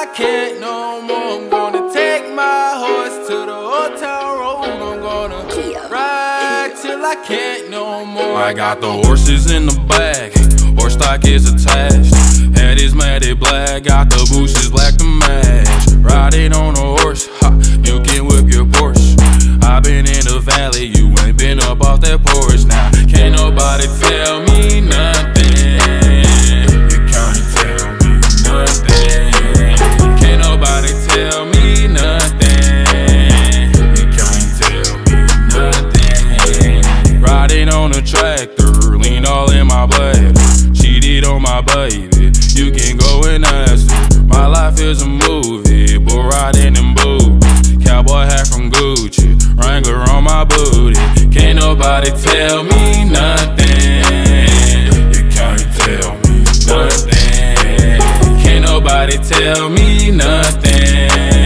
can't no more. I'm gonna take my horse to the old town road. I'm gonna ride till I can't no more. I got the horses in the back, horse stock is attached. Head is matted black, got the bushes black to match. Riding on a horse, ha, you can whip your Porsche. I been in the valley, you ain't been up off that porch. Now, can't nobody tell me nothing. You can't tell me nothing. Can't nobody tell me nothing. You can't tell me nothing. Riding on a tractor, lean all in my blood. Cheated on my baby, you can go and ask her. My life is a movie, bull riding in boots. Cowboy hat from Gucci, Wrangler on my booty. Can't nobody tell me nothing. You can't tell me nothing. Can't nobody tell me nothing.